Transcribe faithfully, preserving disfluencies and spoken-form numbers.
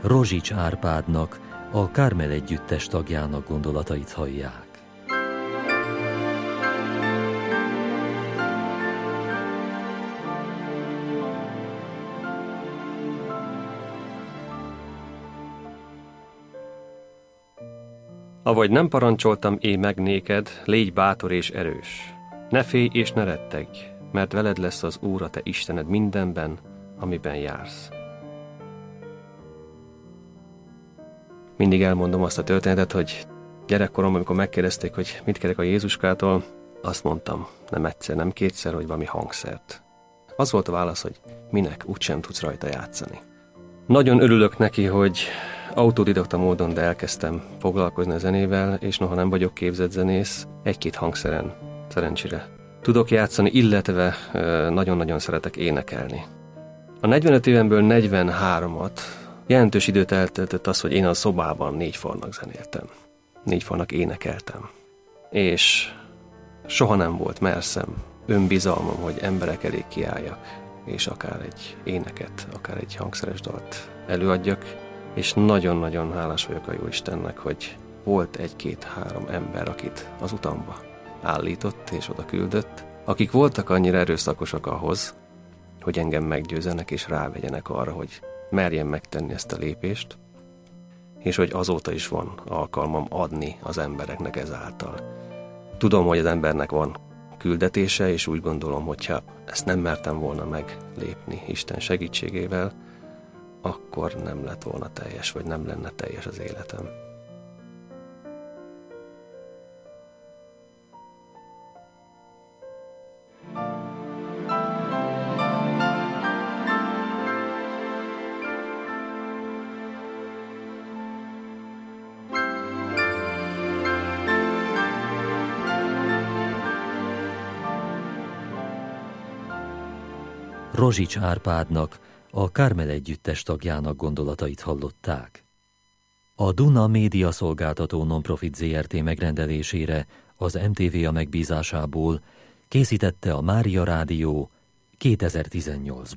Rozsics Árpádnak, a Kármel együttes tagjának gondolatait hallják. Avagy nem parancsoltam én meg néked, légy bátor és erős. Ne félj és ne rettegj, mert veled lesz az Úr, a te Istened mindenben, amiben jársz. Mindig elmondom azt a történetet, hogy gyerekkorom, amikor megkérdezték, hogy mit kérek a Jézuskától, azt mondtam, nem egyszer, nem kétszer, hogy valami hangszert. Az volt a válasz, hogy minek, úgysem tudsz rajta játszani. Nagyon örülök neki, hogy autodidakta módon, de elkezdtem foglalkozni a zenével, és noha nem vagyok képzett zenész, egy-két hangszeren szerencsére tudok játszani, illetve nagyon-nagyon szeretek énekelni. A negyvenöt évemből negyvenháromat jelentős időt eltöltött az, hogy én a szobában négy falnak zenéltem. Négy falnak énekeltem. És soha nem volt merszem, önbizalmam, hogy emberek elé kiálljak, és akár egy éneket, akár egy hangszeres dalt előadjak, és nagyon-nagyon hálás vagyok a Jóistennek, hogy volt egy-két-három ember, akit az utamba állított és oda küldött, akik voltak annyira erőszakosak ahhoz, hogy engem meggyőzzenek és rávegyenek arra, hogy merjem megtenni ezt a lépést, és hogy azóta is van alkalmam adni az embereknek ezáltal. Tudom, hogy az embernek van küldetése, és úgy gondolom, hogyha ezt nem mertem volna meglépni Isten segítségével, akkor nem lett volna teljes, vagy nem lenne teljes az életem. Rozsics Árpádnak, a Kármel együttes tagjának gondolatait hallották. A Duna Média Szolgáltató Nonprofit zé er té megrendelésére az em té vé a megbízásából készítette a Mária Rádió kétezer-tizennyolcban.